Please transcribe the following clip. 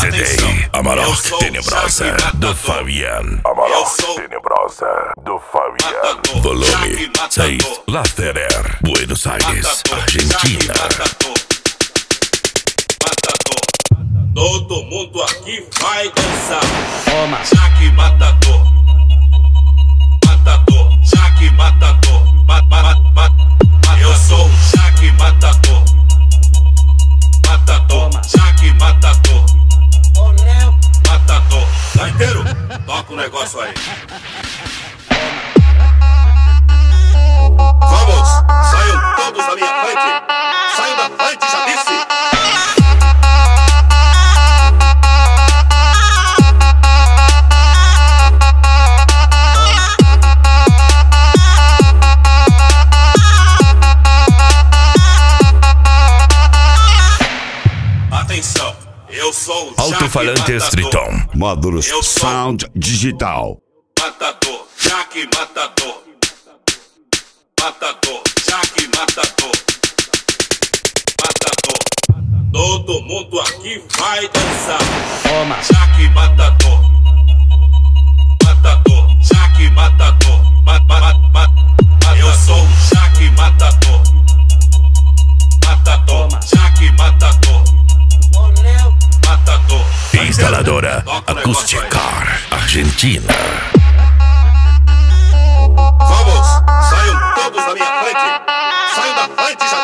CD, a maior tenebrosa do Fabian. A maior tenebrosa do Fabian. Volume 6, Lasterer, Buenos Aires, Argentina. Todo mundo aqui vai dançar. Toma. Jaque matador. Matador. Jaque matador. Eu sou o Jaque matador. Matador. Jaque matador. Matador. Tá inteiro? Toca o negócio aí. Vamos. Saiam todos da minha frente. Saiam da frente, já disse. Atenção, eu sou o Alto-falantes Triton. Módulos Sound Digital. Matador, Jaque matador. Matador, Jaque matador. Matador. Todo mundo aqui vai dançar. Toma. Jaque matador. Matador, Jaque matador. Eu sou o Jaque matador. Matador, Jaque matador. Matador. Instaladora Acústica Argentina. Vamos, saiam todos da minha frente. Saiam da frente, já